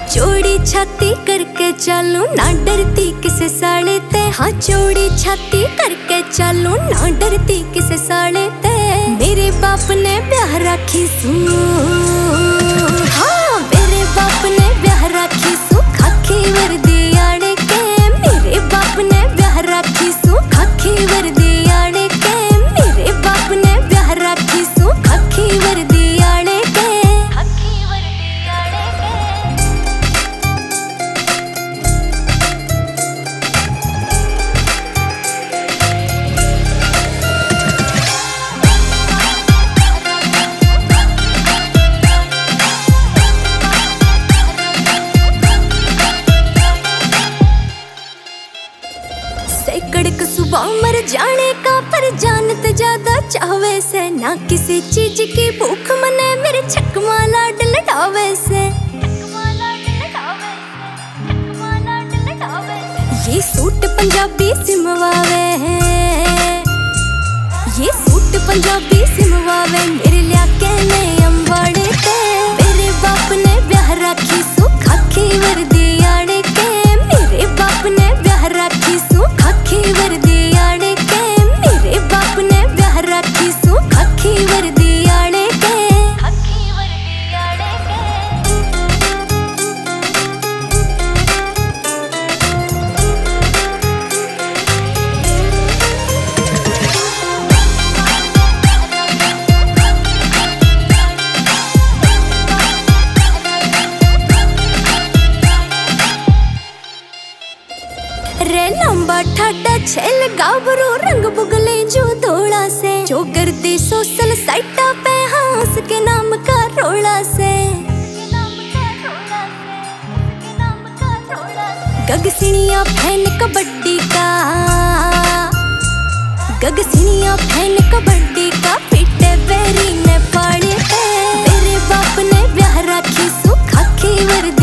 चौड़ी छाती करके चलूं ना डरती किसे साले ते। हाँ चौड़ी छाती करके चलूं ना डरती किसे साले ते। मेरे बाप ने ब्याह राखी सू, हाँ मेरे बाप ने ब्याह राखी सू खाकी वर्दी आड़े के। मेरे बाप ने ब्याह राखी सू खाकी वर्दी आड़े के। मेरे बाप ने ब्याह राखी सू खाकी वर्दी आड़े के। खाकी वर्दी आड़े के। सैकड़ सुबह मर जाने का पर जानत ज्यादा चाहवे से। ना किसी चीज की भूख मने मेरे छकमा लाड लटावे से। ये सूट पंजाबी सिमवावे है, ये सूट पंजाबी सिमवावे मेरे लिया के ने अम्बाड़े ते। मेरे बाप ने ब्याह राखी सू खाकी वर्दी आड़े के। मेरे बाप ने ब्याह राखी सू खाकी वर्दी आड़े के। मेरे बाप ने ब्याह राखी सू खाकी वर्दी आड़े के। खाकी वर्दी आड़े के। रे लंबा ठाडा छेल गाबरू रंग बुगले जो धोड़ा से। जो गर्दी सोशल साइटा पे हंस के नाम का रोड़ा से। गगसिनिया फैन कबड्डी का, गगसिनिया फैन कबड्डी का पिटे बेरी ने पाड़े। मेरे बाप ने ब्याह राखी सू खाकी वर्दी